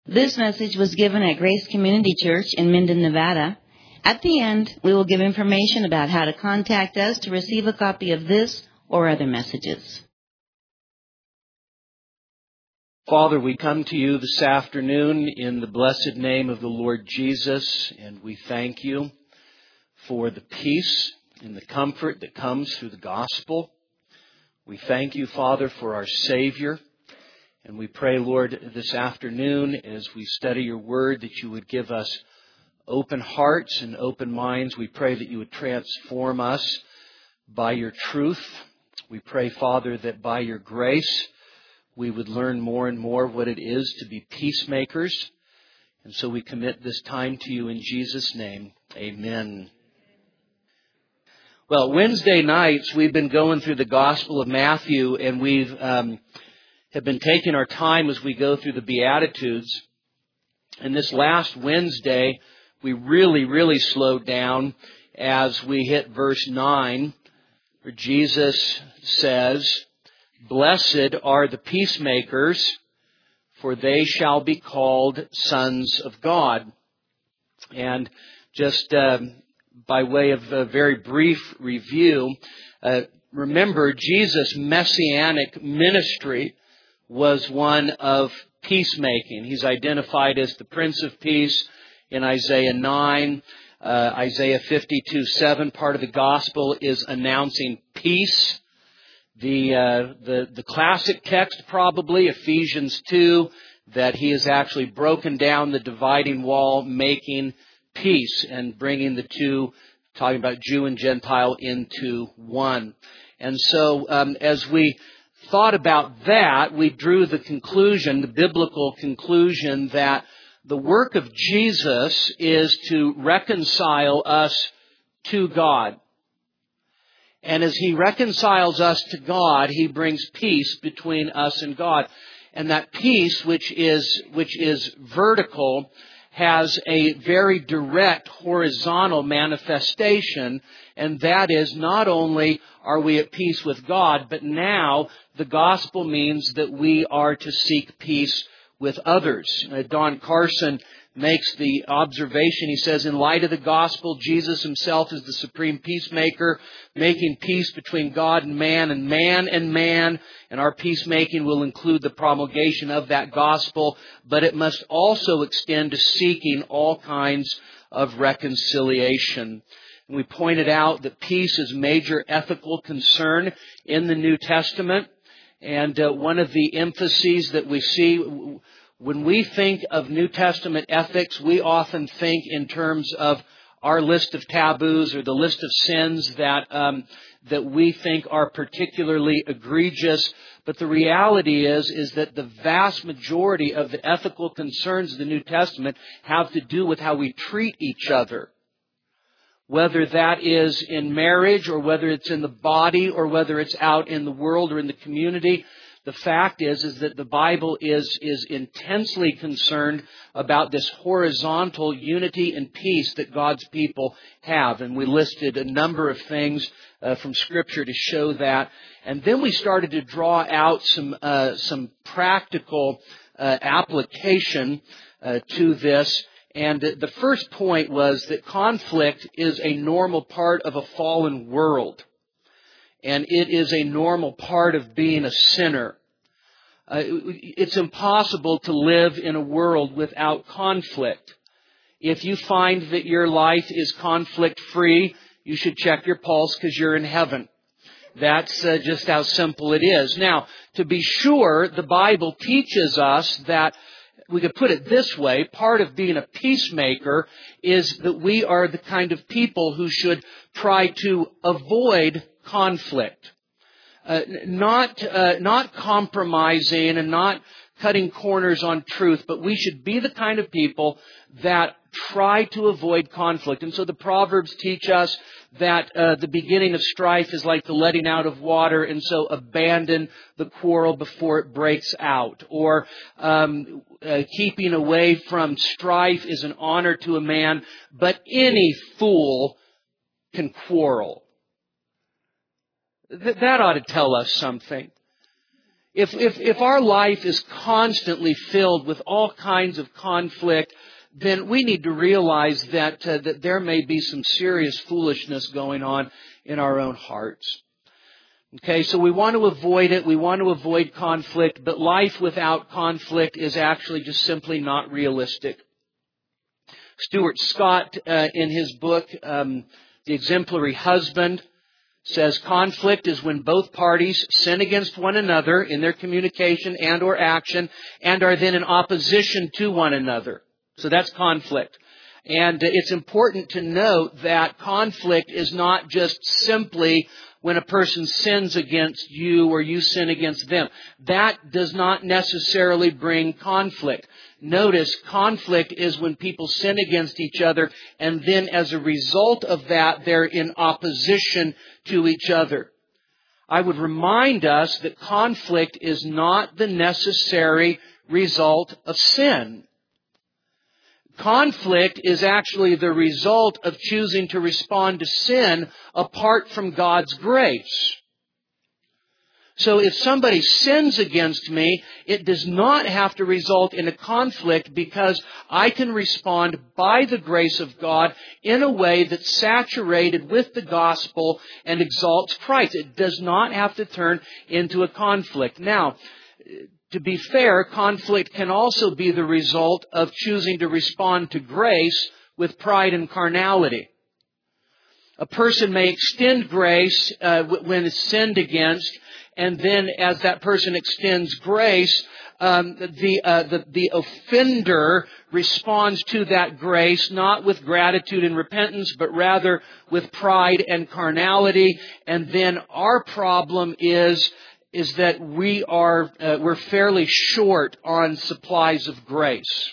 This message was given at Grace Community Church in Minden, Nevada. At the end, we will give information about how to contact us to receive a copy of this or other messages. Father, we come to you this afternoon in the blessed name of the Lord Jesus, and we thank you for the peace and the comfort that comes through the gospel. We thank you, Father, for our Savior. And we pray, Lord, this afternoon as we study your word that you would give us open hearts and open minds. We pray that you would transform us by your truth. We pray, Father, that by your grace we would learn more and more what it is to be peacemakers. And so we commit this time to you in Jesus' name. Amen. Well, Wednesday nights we've been going through the Gospel of Matthew, and we've have been taking our time as we go through the Beatitudes. And this last Wednesday, we really slowed down as we hit verse 9, where Jesus says, "Blessed are the peacemakers, for they shall be called sons of God." And just by way of a very brief review, remember Jesus' messianic ministry was one of peacemaking. He's identified as the Prince of Peace in Isaiah 9. Isaiah 52:7, part of the gospel, is announcing peace. The classic text, probably, Ephesians 2, that he has actually broken down the dividing wall, making peace and bringing the two, talking about Jew and Gentile, into one. And so as we thought about that, we drew the conclusion, the biblical conclusion, that the work of Jesus is to reconcile us to God. And as he reconciles us to God, he brings peace between us and God. And that peace, which is vertical, has a very direct horizontal manifestation, and that is not only are we at peace with God, but now the gospel means that we are to seek peace with others. Don Carson makes the observation, he says, in light of the gospel, Jesus himself is the supreme peacemaker, making peace between God and man, and our peacemaking will include the promulgation of that gospel, but it must also extend to seeking all kinds of reconciliation. And we pointed out that peace is a major ethical concern in the New Testament, and one of the emphases that we see when we think of New Testament ethics, we often think in terms of our list of taboos or the list of sins that we think are particularly egregious. But the reality is that the vast majority of the ethical concerns of the New Testament have to do with how we treat each other. Whether that is in marriage or whether it's in the body or whether it's out in the world or in the community. The fact is that the Bible is intensely concerned about this horizontal unity and peace that God's people have. And we listed a number of things from Scripture to show that. And then we started to draw out some practical application to this. And the first point was that conflict is a normal part of a fallen world. And it is a normal part of being a sinner. It's impossible to live in a world without conflict. If you find that your life is conflict-free, you should check your pulse because you're in heaven. That's just how simple it is. Now, to be sure, the Bible teaches us that, we could put it this way, part of being a peacemaker is that we are the kind of people who should try to avoid conflict. Not compromising and not cutting corners on truth, but we should be the kind of people that try to avoid conflict. And so the Proverbs teach us that the beginning of strife is like the letting out of water, and so abandon the quarrel before it breaks out. Or keeping away from strife is an honor to a man, but any fool can quarrel. That ought to tell us something. If our life is constantly filled with all kinds of conflict, then we need to realize that there may be some serious foolishness going on in our own hearts. Okay, so we want to avoid it. We want to avoid conflict, but life without conflict is actually just simply not realistic. Stuart Scott, in his book, The Exemplary Husband, says conflict is when both parties sin against one another in their communication and or action and are then in opposition to one another. So that's conflict. And it's important to note that conflict is not just simply when a person sins against you or you sin against them. That does not necessarily bring conflict. Notice, conflict is when people sin against each other and then as a result of that, they're in opposition to each other. I would remind us that conflict is not the necessary result of sin. Conflict is actually the result of choosing to respond to sin apart from God's grace. So if somebody sins against me, it does not have to result in a conflict because I can respond by the grace of God in a way that's saturated with the gospel and exalts Christ. It does not have to turn into a conflict. Now, to be fair, conflict can also be the result of choosing to respond to grace with pride and carnality. A person may extend grace when it's sinned against, and then as that person extends grace, the offender responds to that grace not with gratitude and repentance, but rather with pride and carnality. And then our problem is that we're fairly short on supplies of grace.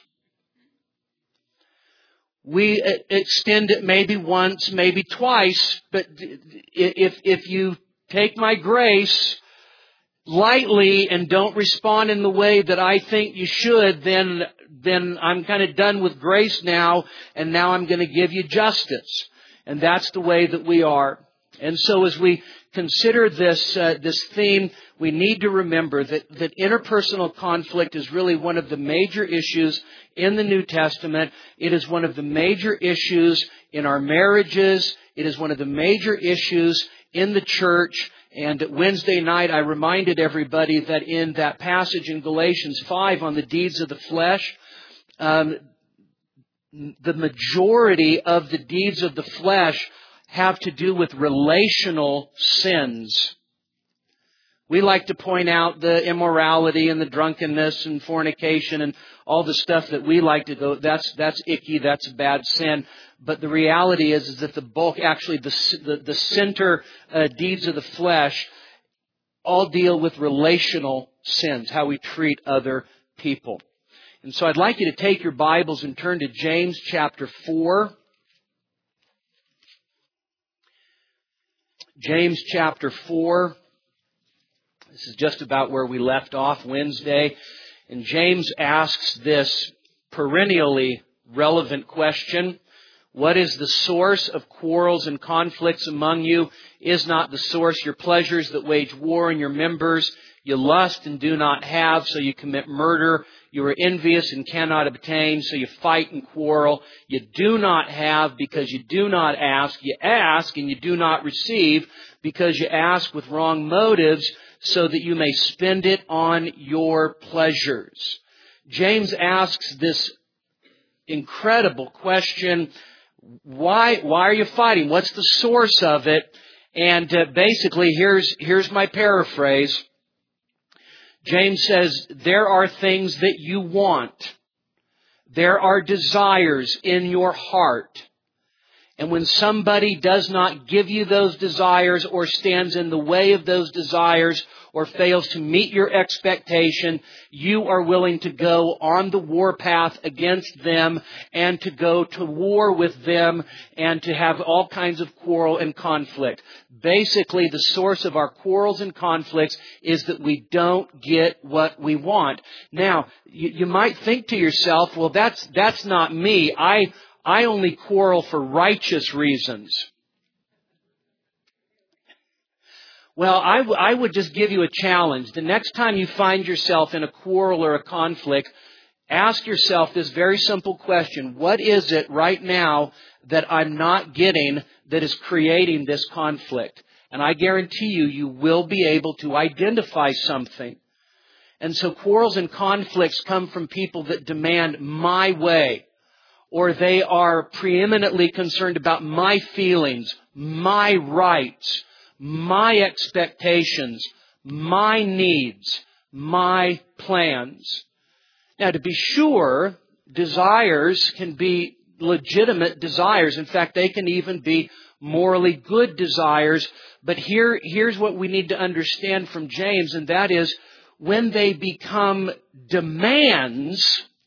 We extend it maybe once, maybe twice, but if you take my grace lightly and don't respond in the way that I think you should, then I'm kind of done with grace now, and now I'm going to give you justice. And that's the way that we are. And so as we consider this theme, we need to remember that interpersonal conflict is really one of the major issues in the New Testament. It is one of the major issues in our marriages. It is one of the major issues in the church. And Wednesday night, I reminded everybody that in that passage in Galatians 5 on the deeds of the flesh, the majority of the deeds of the flesh have to do with relational sins. We like to point out the immorality and the drunkenness and fornication and all the stuff that we like to go, that's icky, that's a bad sin. But the reality is that the bulk, actually the center deeds of the flesh all deal with relational sins, how we treat other people. And so I'd like you to take your Bibles and turn to James chapter 4. James chapter 4. This is just about where we left off Wednesday. And James asks this perennially relevant question. What is the source of quarrels and conflicts among you? Is not the source your pleasures that wage war in your members? You lust and do not have, so you commit murder. You are envious and cannot obtain, so you fight and quarrel. You do not have because you do not ask. You ask and you do not receive because you ask with wrong motives, so that you may spend it on your pleasures. James asks this incredible question. Why are you fighting? What's the source of it? And basically, here's my paraphrase. James says, there are things that you want. There are desires in your heart. And when somebody does not give you those desires or stands in the way of those desires or fails to meet your expectation, you are willing to go on the warpath against them and to go to war with them and to have all kinds of quarrel and conflict. Basically, the source of our quarrels and conflicts is that we don't get what we want. Now, you might think to yourself, well, that's not me. I only quarrel for righteous reasons. Well, I would just give you a challenge. The next time you find yourself in a quarrel or a conflict, ask yourself this very simple question. What is it right now that I'm not getting that is creating this conflict? And I guarantee you, you will be able to identify something. And so quarrels and conflicts come from people that demand my way, or they are preeminently concerned about my feelings, my rights, my expectations, my needs, my plans. Now, to be sure, desires can be legitimate desires. In fact, they can even be morally good desires. But here's what we need to understand from James, and that is, when they become demands,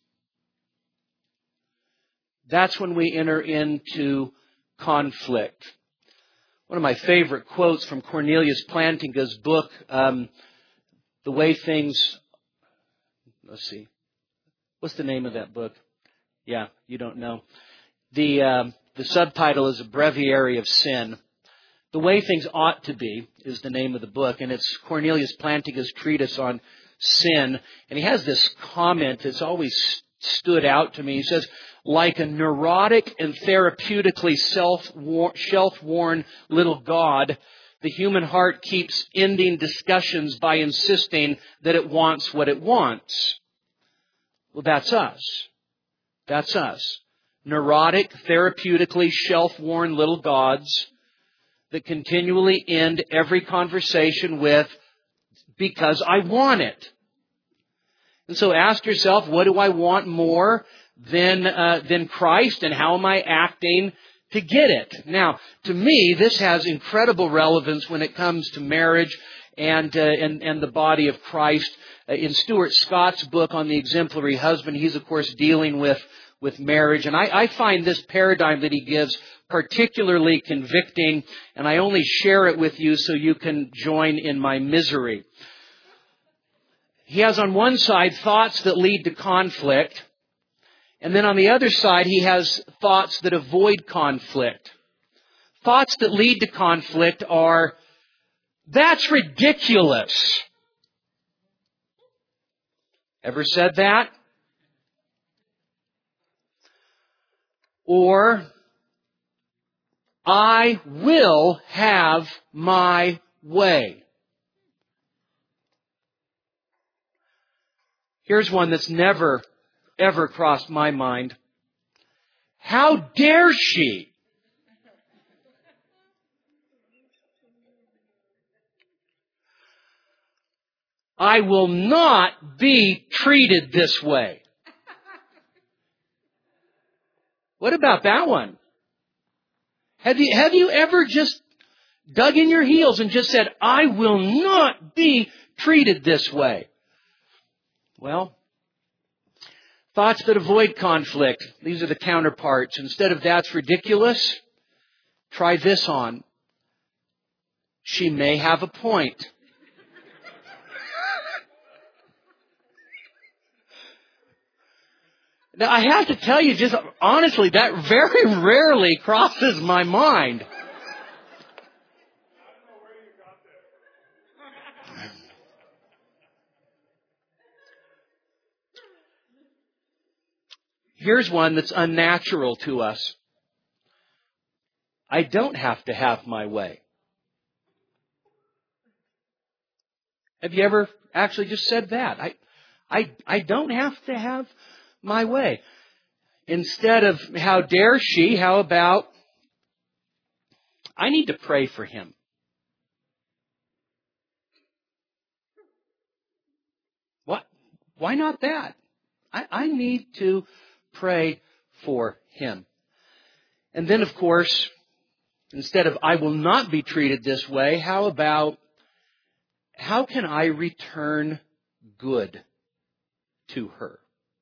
that's when we enter into conflict. One of my favorite quotes from Cornelius Plantinga's book, The Way Things... Let's see. What's the name of that book? Yeah, you don't know. The subtitle is A Breviary of Sin. The Way Things Ought to Be is the name of the book, and it's Cornelius Plantinga's treatise on sin. And he has this comment that's always stood out to me. He says, like a neurotic and therapeutically shelf-worn little god, the human heart keeps ending discussions by insisting that it wants what it wants. Well, that's us. That's us. Neurotic, therapeutically shelf-worn little gods that continually end every conversation with, because I want it. And so ask yourself, what do I want more than Christ, and how am I acting to get it? Now, to me, this has incredible relevance when it comes to marriage and the body of Christ. In Stuart Scott's book on the exemplary husband, he's of course dealing with marriage. And I find this paradigm that he gives particularly convicting, and I only share it with you so you can join in my misery. He has on one side thoughts that lead to conflict, and then on the other side he has thoughts that avoid conflict. Thoughts that lead to conflict are, that's ridiculous. Ever said that? Or, I will have my way. Here's one that's never, ever crossed my mind. How dare she? I will not be treated this way. What about that one? Have you ever just dug in your heels and just said, I will not be treated this way? Well, thoughts that avoid conflict. These are the counterparts. Instead of that's ridiculous, try this on. She may have a point. Now, I have to tell you, just honestly, that very rarely crosses my mind. Here's one that's unnatural to us. I don't have to have my way. Have you ever actually just said that? I don't have to have my way. Instead of how dare she, how about I need to pray for him. What? Why not that? I need to pray for him. And then, of course, instead of I will not be treated this way, how about how can I return good to her?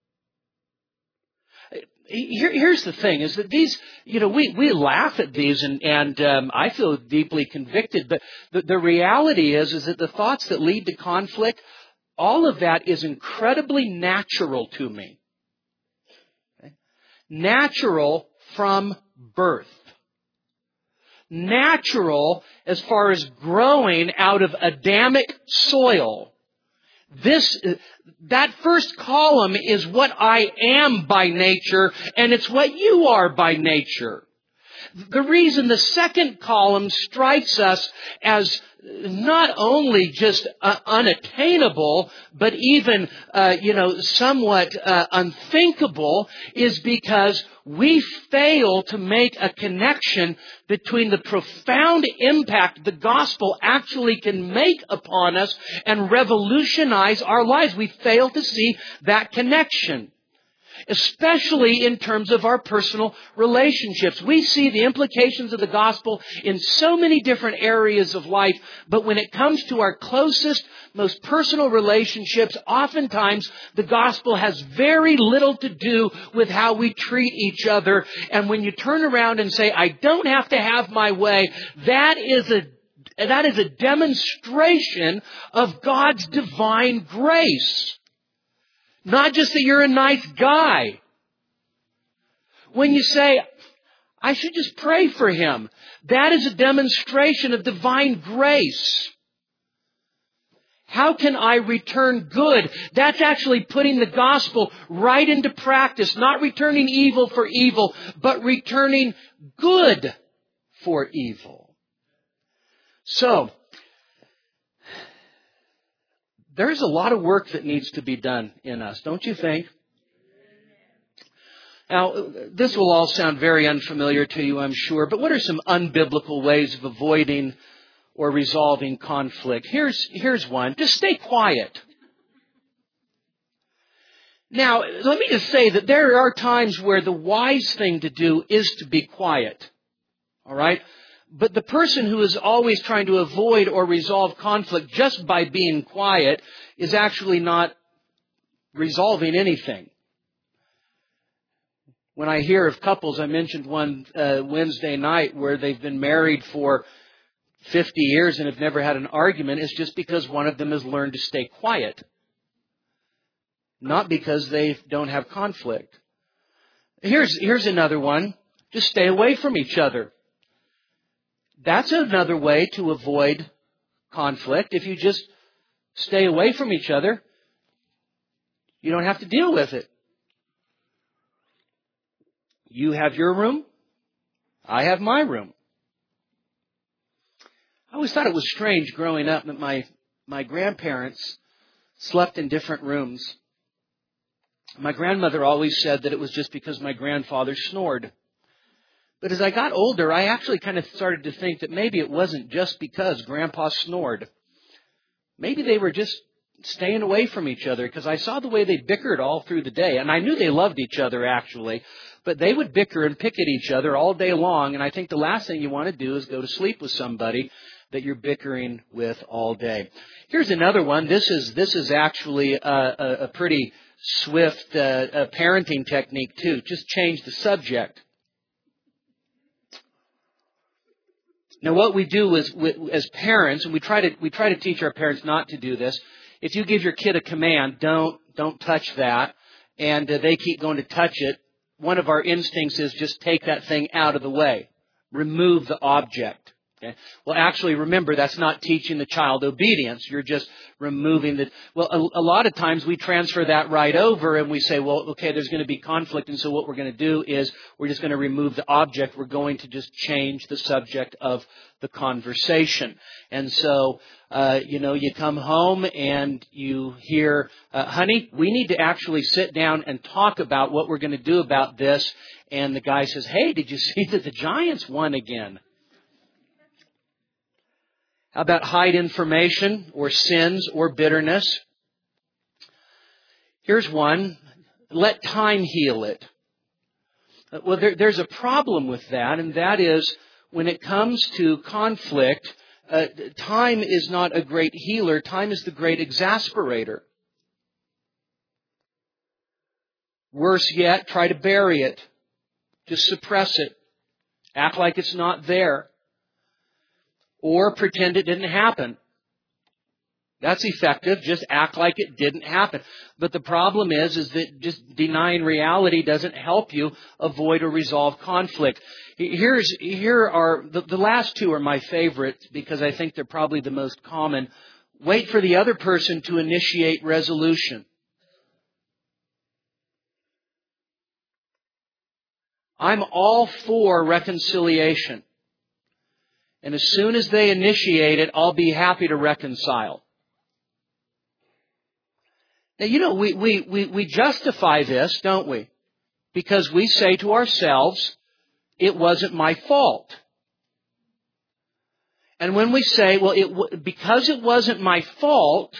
Here's the thing, is that these, we laugh at these and I feel deeply convicted, but the reality is that the thoughts that lead to conflict, all of that is incredibly natural to me. Okay? Natural from birth. natural as far as growing out of Adamic soil. That first column is what I am by nature, and it's what you are by nature. The reason the second column strikes us as not only just unattainable, but even, somewhat unthinkable, is because we fail to make a connection between the profound impact the gospel actually can make upon us and revolutionize our lives. We fail to see that connection, especially in terms of our personal relationships. We see the implications of the gospel in so many different areas of life, but when it comes to our closest, most personal relationships, oftentimes the gospel has very little to do with how we treat each other. And when you turn around and say, I don't have to have my way, that is a demonstration of God's divine grace. Not just that you're a nice guy. When you say, I should just pray for him, that is a demonstration of divine grace. How can I return good? That's actually putting the gospel right into practice. Not returning evil for evil, but returning good for evil. So, there's a lot of work that needs to be done in us, don't you think? Now, this will all sound very unfamiliar to you, I'm sure, but what are some unbiblical ways of avoiding or resolving conflict? Here's one. Just stay quiet. Now, let me just say that there are times where the wise thing to do is to be quiet. All right? But the person who is always trying to avoid or resolve conflict just by being quiet is actually not resolving anything. When I hear of couples, I mentioned one Wednesday night where they've been married for 50 years and have never had an argument, it's just because one of them has learned to stay quiet. Not because they don't have conflict. Here's another one. Just stay away from each other. That's another way to avoid conflict. If you just stay away from each other, you don't have to deal with it. You have your room. I have my room. I always thought it was strange growing up that my grandparents slept in different rooms. My grandmother always said that it was just because my grandfather snored. But as I got older, I actually kind of started to think that maybe it wasn't just because Grandpa snored. Maybe they were just staying away from each other, because I saw the way they bickered all through the day. And I knew they loved each other, actually. But they would bicker and pick at each other all day long. And I think the last thing you want to do is go to sleep with somebody that you're bickering with all day. Here's another one. This is actually a pretty swift parenting technique, too. Just change the subject. Now, what we do is, as parents, and we try to teach our parents not to do this. If you give your kid a command, don't touch that, and they keep going to touch it, one of our instincts is just take that thing out of the way. Remove the object. Okay? Well, actually, remember, that's not teaching the child obedience. You're just removing the... Well, a lot of times we transfer that right over and we say, well, okay, there's going to be conflict, and so what we're going to do is we're just going to remove the object. We're going to just change the subject of the conversation. And so, you come home and you hear, honey, we need to actually sit down and talk about what we're going to do about this. And the guy says, hey, did you see that the Giants won again? How about hide information or sins or bitterness? Here's one. Let time heal it. Well, there's a problem with that, and that is when it comes to conflict, time is not a great healer. Time is the great exasperator. Worse yet, try to bury it. Just suppress it. Act like it's not there. Or pretend it didn't happen. That's effective. Just act like it didn't happen. But the problem is that just denying reality doesn't help you avoid or resolve conflict. Here are the last two are my favorites because I think they're probably the most common. Wait for the other person to initiate resolution. I'm all for reconciliation. And as soon as they initiate it, I'll be happy to reconcile. Now, we justify this, don't we? Because we say to ourselves, it wasn't my fault. And when we say, because it wasn't my fault,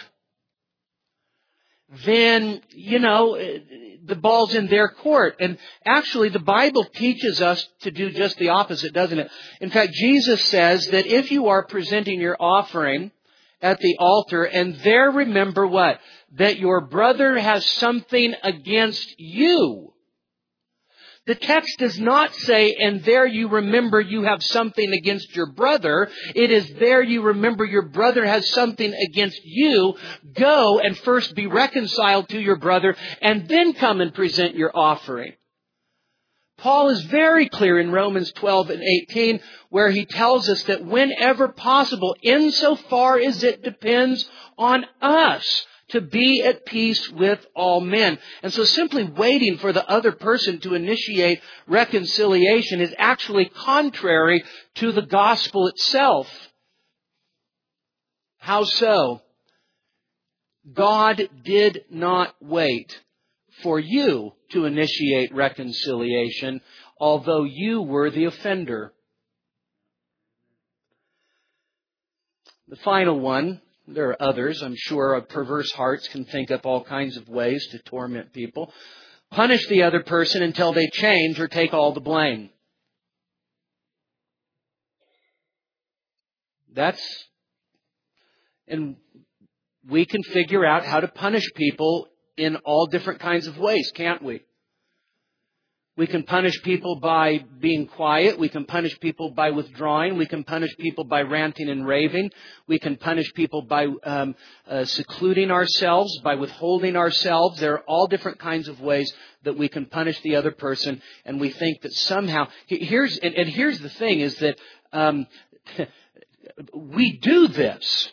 then, the ball's in their court. And actually, the Bible teaches us to do just the opposite, doesn't it? In fact, Jesus says that if you are presenting your offering at the altar and there remember what? That your brother has something against you. The text does not say, and there you remember you have something against your brother. It is there you remember your brother has something against you. Go and first be reconciled to your brother and then come and present your offering. Paul is very clear in Romans 12 and 18 where he tells us that whenever possible, insofar as it depends on us, to be at peace with all men. And so simply waiting for the other person to initiate reconciliation is actually contrary to the gospel itself. How so? God did not wait for you to initiate reconciliation, although you were the offender. The final one, there are others, I'm sure, perverse hearts can think up all kinds of ways to torment people. Punish the other person until they change or take all the blame. And we can figure out how to punish people in all different kinds of ways, can't we? We can punish people by being quiet. We can punish people by withdrawing. We can punish people by ranting and raving. We can punish people by secluding ourselves, by withholding ourselves. There are all different kinds of ways that we can punish the other person. And we think that somehow, here's the thing, is that we do this.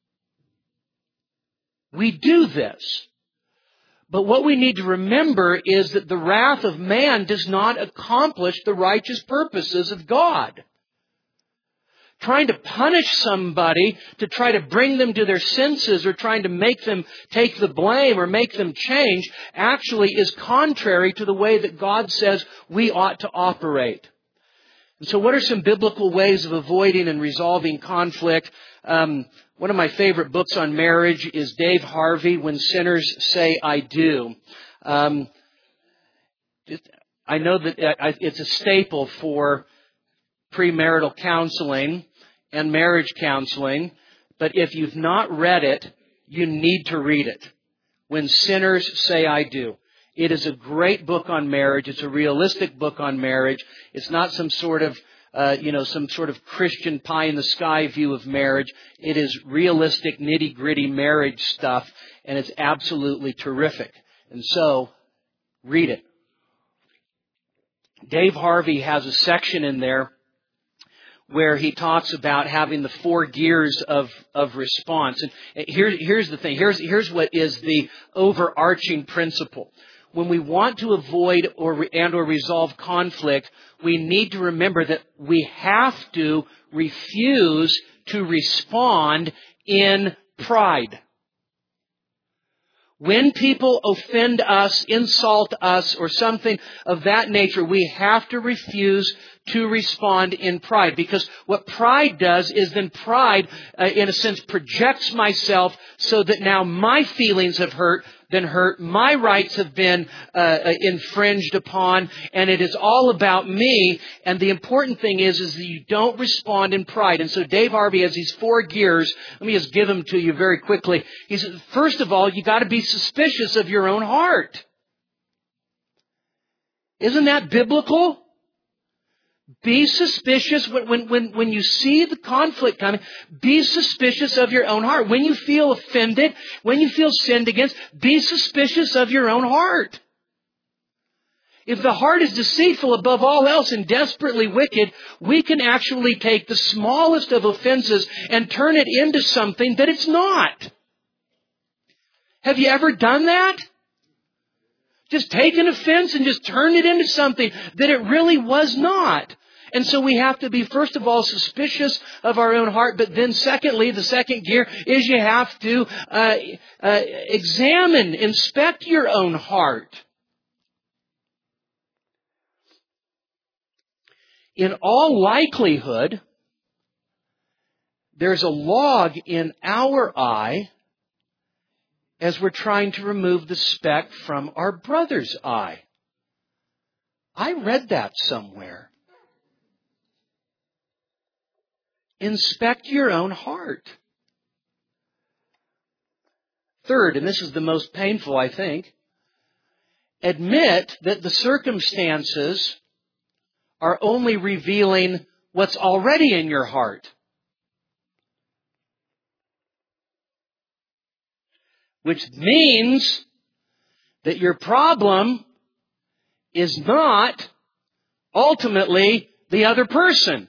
We do this. But what we need to remember is that the wrath of man does not accomplish the righteous purposes of God. Trying to punish somebody to try to bring them to their senses or trying to make them take the blame or make them change actually is contrary to the way that God says we ought to operate. And so what are some biblical ways of avoiding and resolving conflict? One of my favorite books on marriage is Dave Harvey, When Sinners Say I Do. I know that it's a staple for premarital counseling and marriage counseling, but if you've not read it, you need to read it. When Sinners Say I Do. It is a great book on marriage. It's a realistic book on marriage. It's not some sort of Christian pie-in-the-sky view of marriage. It is realistic, nitty-gritty marriage stuff, and it's absolutely terrific. And so, read it. Dave Harvey has a section in there where he talks about having the 4 gears of response. And here's the thing. Here's what is the overarching principle. When we want to avoid or resolve conflict, we need to remember that we have to refuse to respond in pride. When people offend us, insult us, or something of that nature, we have to refuse to respond in pride. Because what pride does is then pride, in a sense, projects myself so that now my feelings have been hurt, my rights have been infringed upon, and it is all about me. And the important thing is that you don't respond in pride. And so Dave Harvey has these 4 gears. Let me just give them to you very quickly. He says, first of all, you got to be suspicious of your own heart. Isn't that biblical? Be suspicious when you see the conflict coming. Be suspicious of your own heart. When you feel offended, when you feel sinned against, be suspicious of your own heart. If the heart is deceitful above all else and desperately wicked, we can actually take the smallest of offenses and turn it into something that it's not. Have you ever done that? Just take an offense and just turn it into something that it really was not. And so we have to be, first of all, suspicious of our own heart. But then secondly, the second gear is you have to inspect your own heart. In all likelihood, there's a log in our eye as we're trying to remove the speck from our brother's eye. I read that somewhere. Inspect your own heart. Third, and this is the most painful, I think, admit that the circumstances are only revealing what's already in your heart. Which means that your problem is not ultimately the other person.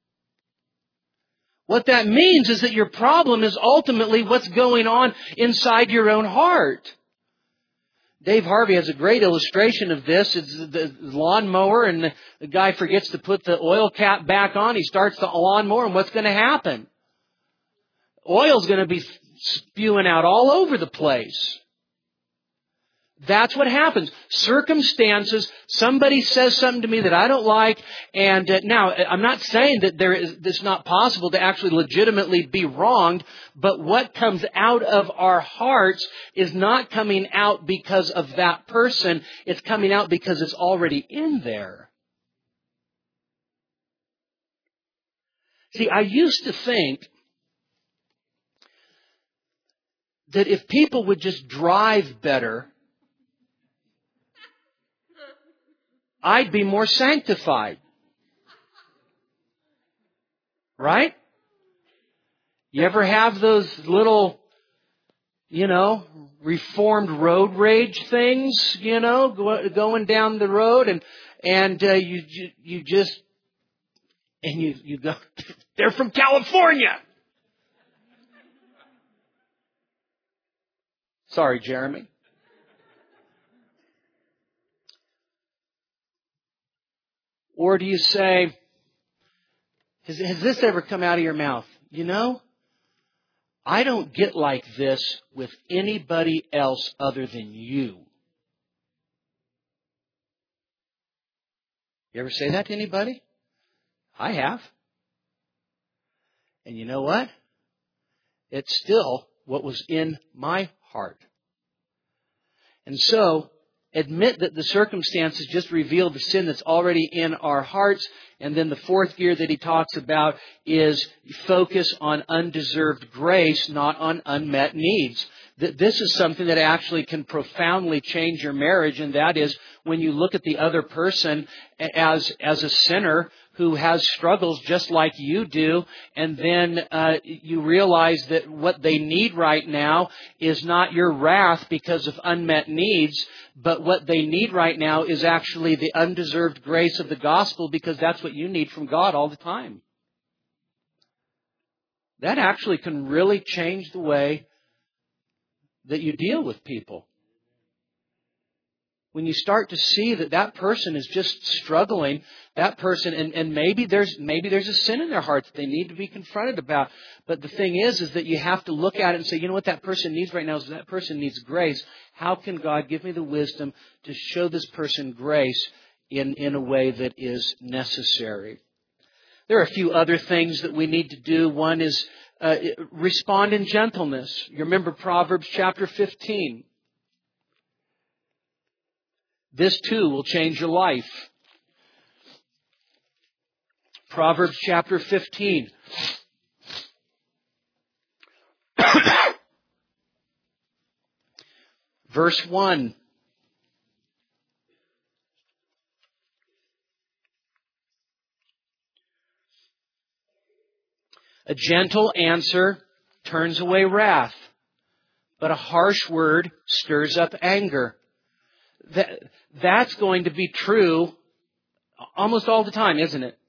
What that means is that your problem is ultimately what's going on inside your own heart. Dave Harvey has a great illustration of this. It's the lawnmower, and the guy forgets to put the oil cap back on. He starts the lawnmower, and what's going to happen? Oil's going to be spewing out all over the place. That's what happens. Circumstances, somebody says something to me that I don't like, and now, I'm not saying that it's not possible to actually legitimately be wronged, but what comes out of our hearts is not coming out because of that person. It's coming out because it's already in there. See, I used to think that if people would just drive better, I'd be more sanctified. Right? You ever have those little, reformed road rage things, going down the road and you go, they're from California. Sorry, Jeremy. Or do you say, has this ever come out of your mouth? I don't get like this with anybody else other than you. You ever say that to anybody? I have. And you know what? It's still what was in my heart. And so, admit that the circumstances just reveal the sin that's already in our hearts. And then the fourth gear that he talks about is focus on undeserved grace, not on unmet needs. This is something that actually can profoundly change your marriage, and that is when you look at the other person as a sinner who has struggles just like you do, and then you realize that what they need right now is not your wrath because of unmet needs, but what they need right now is actually the undeserved grace of the gospel, because that's what you need from God all the time. That actually can really change the way that you deal with people. When you start to see that person is just struggling, that person, and maybe there's a sin in their heart that they need to be confronted about. But the thing is that you have to look at it and say, what that person needs right now is that person needs grace. How can God give me the wisdom to show this person grace in a way that is necessary? There are a few other things that we need to do. One is respond in gentleness. You remember Proverbs chapter 15. This too will change your life. Proverbs chapter 15. Verse 1. A gentle answer turns away wrath, but a harsh word stirs up anger. That's going to be true almost all the time, isn't it?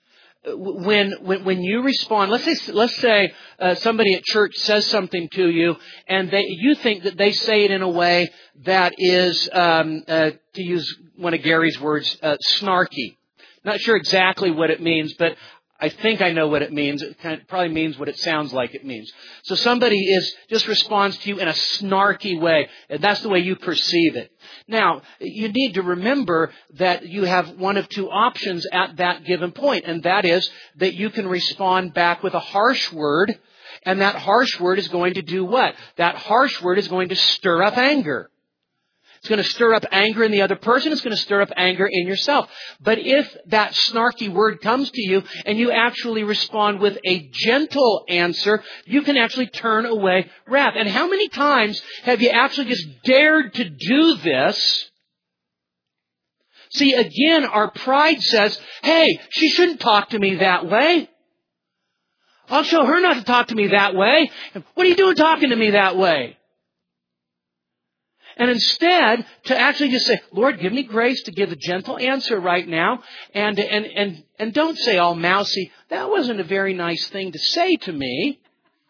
When you respond, let's say somebody at church says something to you, and you think that they say it in a way that is, to use one of Gary's words, snarky. Not sure exactly what it means, but I think I know what it means. It probably means what it sounds like it means. So somebody just responds to you in a snarky way, and that's the way you perceive it. Now, you need to remember that you have one of two options at that given point, and that is that you can respond back with a harsh word, and that harsh word is going to do what? That harsh word is going to stir up anger. It's going to stir up anger in the other person. It's going to stir up anger in yourself. But if that snarky word comes to you and you actually respond with a gentle answer, you can actually turn away wrath. And how many times have you actually just dared to do this? See, again, our pride says, hey, she shouldn't talk to me that way. I'll show her not to talk to me that way. What are you doing talking to me that way? And instead, to actually just say, Lord, give me grace to give a gentle answer right now. And don't say all mousy, that wasn't a very nice thing to say to me.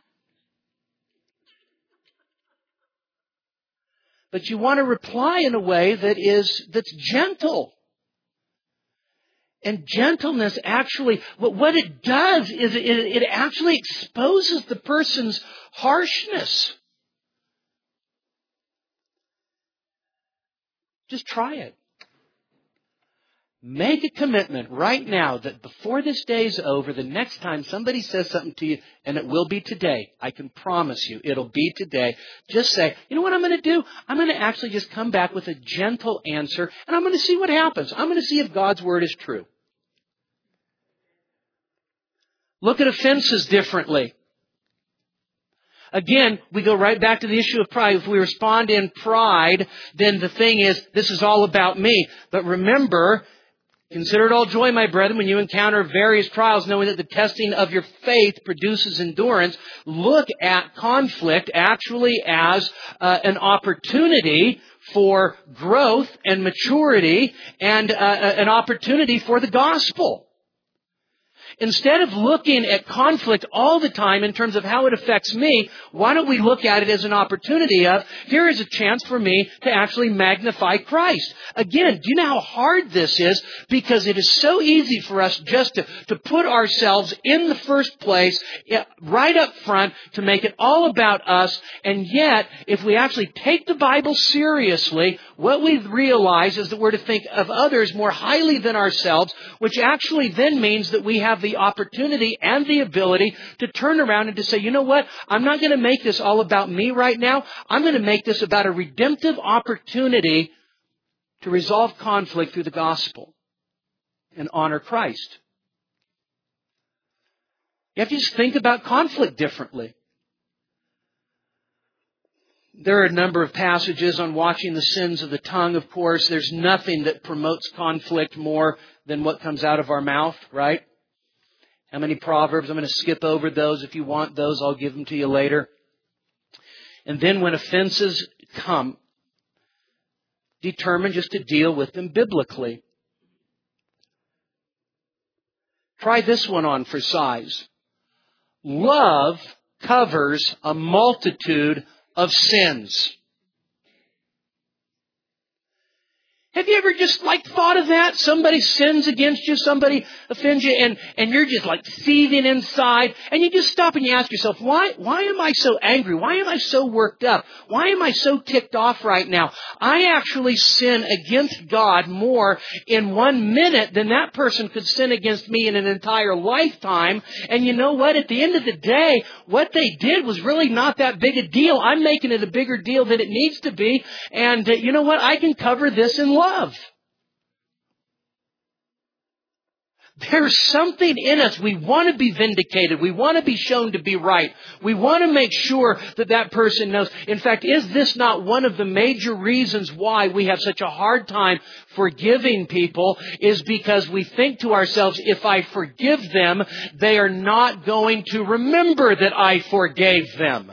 But you want to reply in a way that's gentle. And gentleness actually, what it does is it actually exposes the person's harshness. Just try it. Make a commitment right now that before this day is over, the next time somebody says something to you, and it will be today, I can promise you, it'll be today. Just say, you know what I'm going to do? I'm going to actually just come back with a gentle answer, and I'm going to see what happens. I'm going to see if God's word is true. Look at offenses differently. Again, we go right back to the issue of pride. If we respond in pride, then the thing is, this is all about me. But remember, consider it all joy, my brethren, when you encounter various trials, knowing that the testing of your faith produces endurance. Look at conflict actually as an opportunity for growth and maturity and an opportunity for the gospel. Instead of looking at conflict all the time in terms of how it affects me, why don't we look at it as an opportunity of, here is a chance for me to actually magnify Christ. Again, do you know how hard this is? Because it is so easy for us just to put ourselves in the first place, right up front, to make it all about us. And yet, if we actually take the Bible seriously, what we realize is that we're to think of others more highly than ourselves, which actually then means that we have the opportunity and the ability to turn around and to say, you know what? I'm not going to make this all about me right now. I'm going to make this about a redemptive opportunity to resolve conflict through the gospel and honor Christ. You have to just think about conflict differently. There are a number of passages on watching the sins of the tongue, of course. There's nothing that promotes conflict more than what comes out of our mouth, right? How many Proverbs? I'm going to skip over those. If you want those, I'll give them to you later. And then when offenses come, determine just to deal with them biblically. Try this one on for size. Love covers a multitude of sins. Have you ever just thought of that? Somebody sins against you, somebody offends you, and you're just seething inside, and you just stop and you ask yourself, why am I so angry? Why am I so worked up? Why am I so ticked off right now? I actually sin against God more in 1 minute than that person could sin against me in an entire lifetime. And you know what? At the end of the day, what they did was really not that big a deal. I'm making it a bigger deal than it needs to be. And you know what? I can cover this in love. There's something in us. We want to be vindicated. We want to be shown to be right. We want to make sure that that person knows. In fact, is this not one of the major reasons why we have such a hard time forgiving people? Is because we think to ourselves, if I forgive them, they are not going to remember that I forgave them.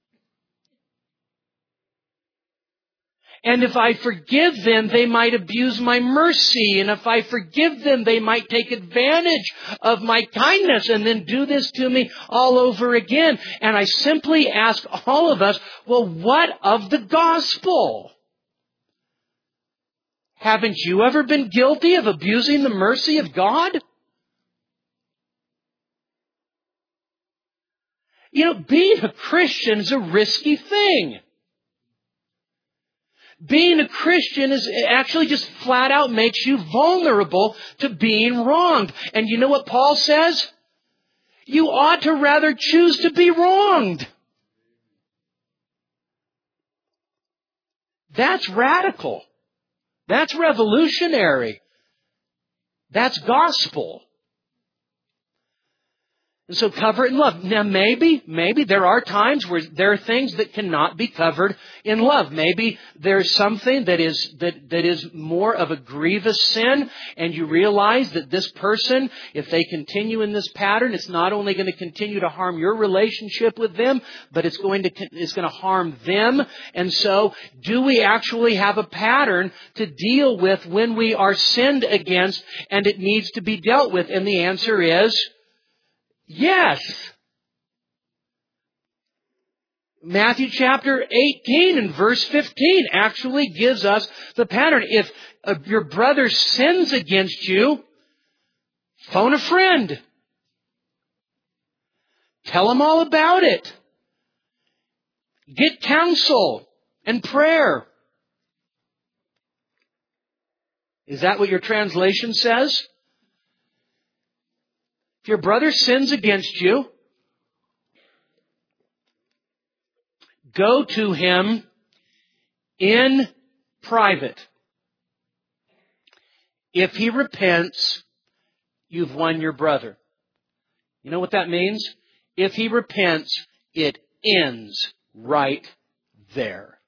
And if I forgive them, they might abuse my mercy. And if I forgive them, they might take advantage of my kindness and then do this to me all over again. And I simply ask all of us, well, what of the gospel? Haven't you ever been guilty of abusing the mercy of God? You know, being a Christian is a risky thing. Being a Christian is actually just flat out makes you vulnerable to being wronged. And you know what Paul says? You ought to rather choose to be wronged. That's radical. That's revolutionary. That's gospel. And so cover it in love. Now maybe there are times where there are things that cannot be covered in love. Maybe there's something that is more of a grievous sin, and you realize that this person, if they continue in this pattern, it's not only going to continue to harm your relationship with them, but it's going to harm them. And so, do we actually have a pattern to deal with when we are sinned against and it needs to be dealt with? And the answer is yes. Matthew chapter 18 and verse 15 actually gives us the pattern. If your brother sins against you, phone a friend. Tell him all about it. Get counsel and prayer. Is that what your translation says? If your brother sins against you, go to him in private. If he repents, you've won your brother. You know what that means? If he repents, it ends right there.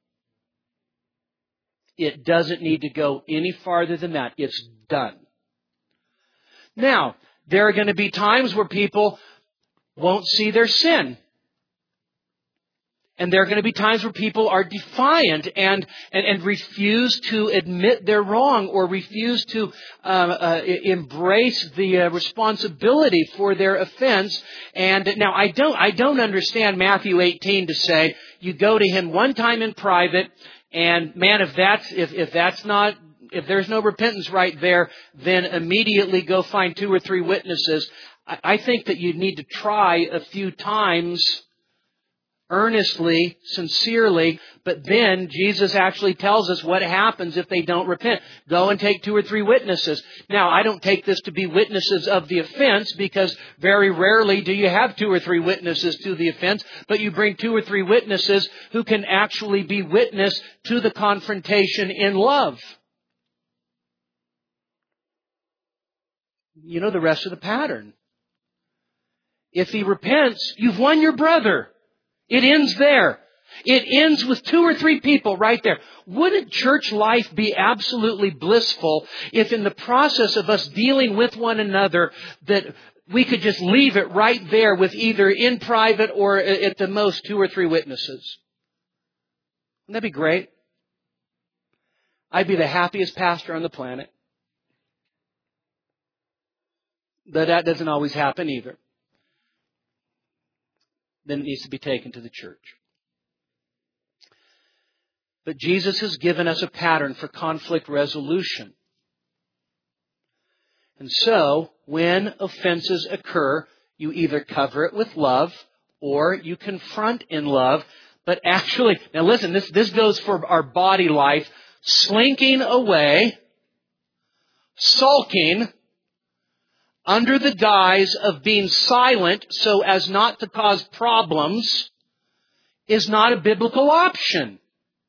It doesn't need to go any farther than that. It's done. Now, there are going to be times where people won't see their sin. And there are going to be times where people are defiant and refuse to admit they're wrong or refuse to embrace the responsibility for their offense. And now I don't understand Matthew 18 to say you go to him one time in private, and man, if there's no repentance right there, then immediately go find 2 or 3 witnesses. I think that you need to try a few times, earnestly, sincerely, but then Jesus actually tells us what happens if they don't repent. Go and take 2 or 3 witnesses. Now, I don't take this to be witnesses of the offense, because very rarely do you have 2 or 3 witnesses to the offense, but you bring 2 or 3 witnesses who can actually be witness to the confrontation in love. You know the rest of the pattern. If he repents, you've won your brother. It ends there. It ends with 2 or 3 people right there. Wouldn't church life be absolutely blissful if in the process of us dealing with one another that we could just leave it right there with either in private or at the most 2 or 3 witnesses? Wouldn't that be great? I'd be the happiest pastor on the planet. But that doesn't always happen either. Then it needs to be taken to the church. But Jesus has given us a pattern for conflict resolution. And so, when offenses occur, you either cover it with love or you confront in love. But actually, now listen, this goes for our body life. Slinking away, sulking, under the guise of being silent so as not to cause problems, is not a biblical option.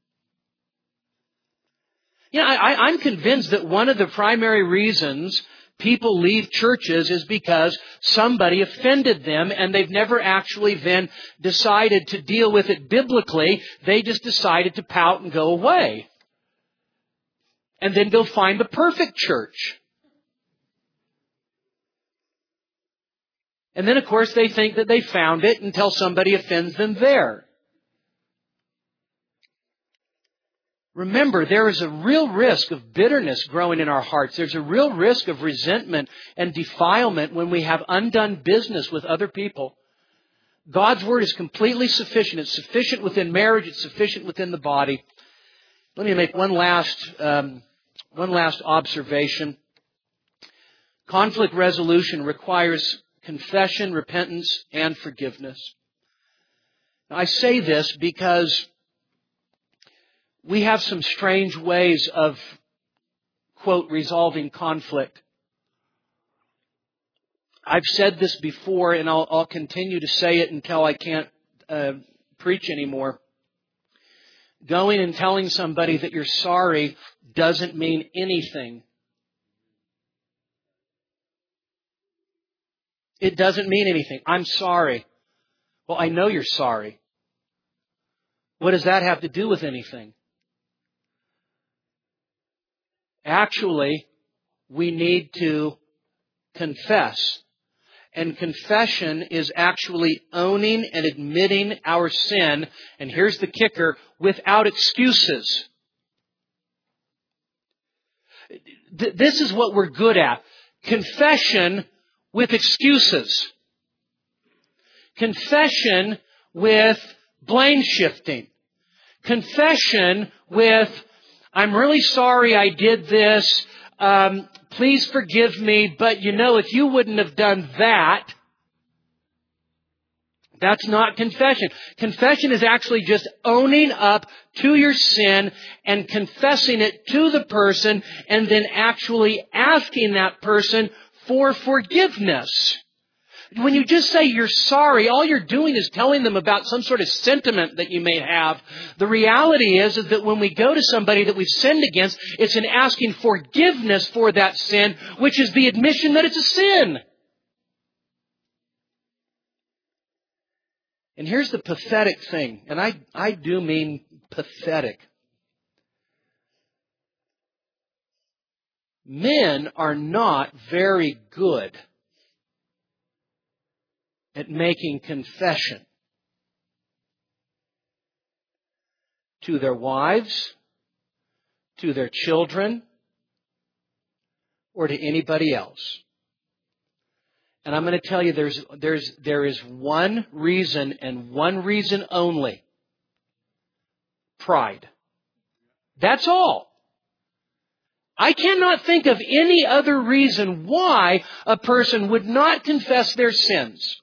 You know, I'm convinced that one of the primary reasons people leave churches is because somebody offended them and they've never actually then decided to deal with it biblically. They just decided to pout and go away. And then go find the perfect church. And then, of course, they think that they found it until somebody offends them there. Remember, there is a real risk of bitterness growing in our hearts. There's a real risk of resentment and defilement when we have undone business with other people. God's Word is completely sufficient. It's sufficient within marriage. It's sufficient within the body. Let me make one last observation. Conflict resolution requires confession, repentance, and forgiveness. Now, I say this because we have some strange ways of, quote, resolving conflict. I've said this before, and I'll continue to say it until I can't preach anymore. Going and telling somebody that you're sorry doesn't mean anything. It doesn't mean anything. I'm sorry. Well, I know you're sorry. What does that have to do with anything? Actually, we need to confess. And confession is actually owning and admitting our sin. And here's the kicker, without excuses. This is what we're good at. Confession with excuses. Confession with blame shifting. Confession with, I'm really sorry I did this. Please forgive me. But if you wouldn't have done that, that's not confession. Confession is actually just owning up to your sin and confessing it to the person and then actually asking that person for forgiveness. When you just say you're sorry, all you're doing is telling them about some sort of sentiment that you may have. The reality is that when we go to somebody that we've sinned against, it's in asking forgiveness for that sin, which is the admission that it's a sin. And here's the pathetic thing, and I do mean pathetic. Men are not very good at making confession to their wives, to their children, or to anybody else. And I'm going to tell you there is one reason and one reason only. Pride. That's all. I cannot think of any other reason why a person would not confess their sins.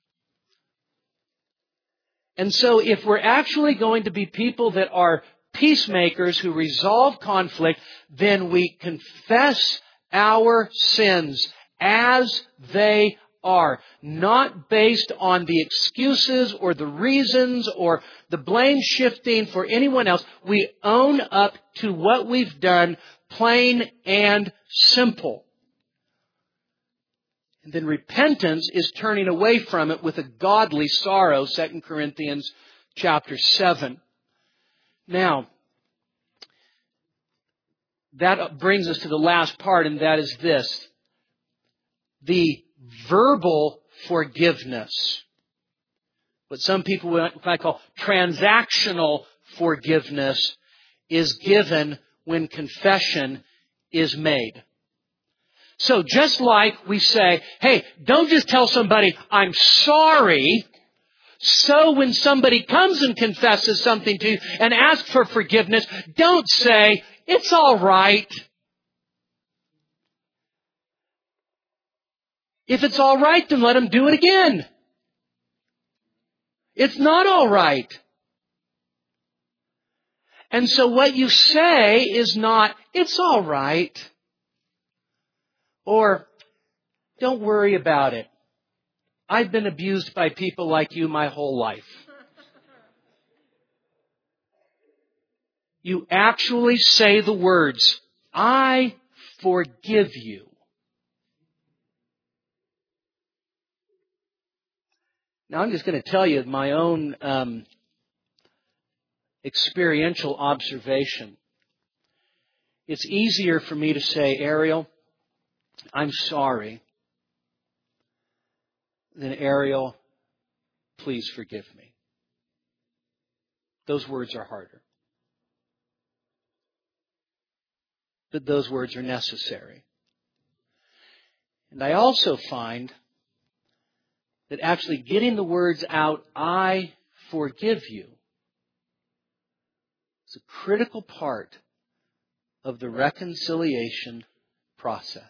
And so if we're actually going to be people that are peacemakers who resolve conflict, then we confess our sins as they are, not based on the excuses or the reasons or the blame shifting for anyone else. We own up to what we've done, plain and simple. And then repentance is turning away from it with a godly sorrow, 2 Corinthians chapter 7. Now, that brings us to the last part, and that is this. The verbal forgiveness. What some people might call transactional forgiveness is given when confession is made. So just like we say, hey, don't just tell somebody, I'm sorry. So when somebody comes and confesses something to you and asks for forgiveness, don't say, it's all right. If it's all right, then let them do it again. It's not all right. And so what you say is not, it's all right. Or, don't worry about it. I've been abused by people like you my whole life. You actually say the words, I forgive you. Now, I'm just going to tell you my own experiential observation. It's easier for me to say, Ariel, I'm sorry, than Ariel, please forgive me. Those words are harder. But those words are necessary. And I also find that actually getting the words out, I forgive you, is a critical part of the reconciliation process.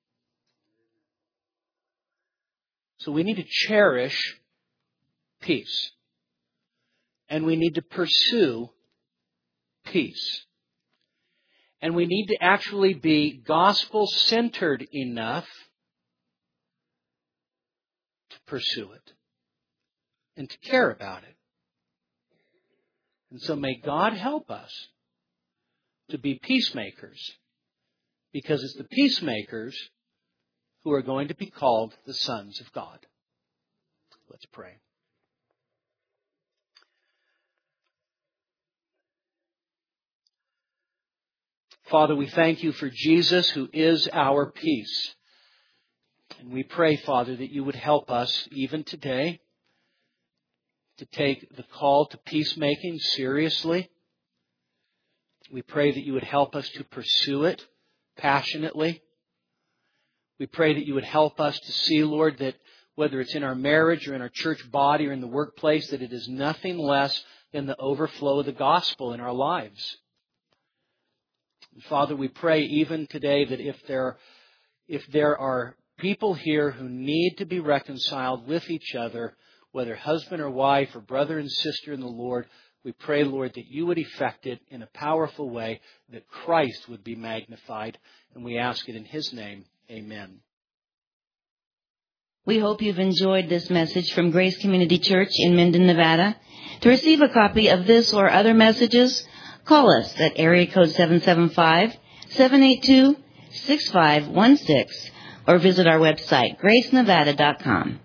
So we need to cherish peace. And we need to pursue peace. And we need to actually be gospel-centered enough to pursue it and to care about it. And so may God help us to be peacemakers, because it's the peacemakers who are going to be called the sons of God. Let's pray. Father, we thank you for Jesus, who is our peace. And we pray, Father, that you would help us even today to take the call to peacemaking seriously. We pray that you would help us to pursue it passionately. We pray that you would help us to see, Lord, that whether it's in our marriage or in our church body or in the workplace, that it is nothing less than the overflow of the gospel in our lives. And Father, we pray even today that if there are people here who need to be reconciled with each other, whether husband or wife or brother and sister in the Lord, we pray, Lord, that you would effect it in a powerful way, that Christ would be magnified. And we ask it in His name. Amen. We hope you've enjoyed this message from Grace Community Church in Minden, Nevada. To receive a copy of this or other messages, call us at area code 775-782-6516 or visit our website, gracenevada.com.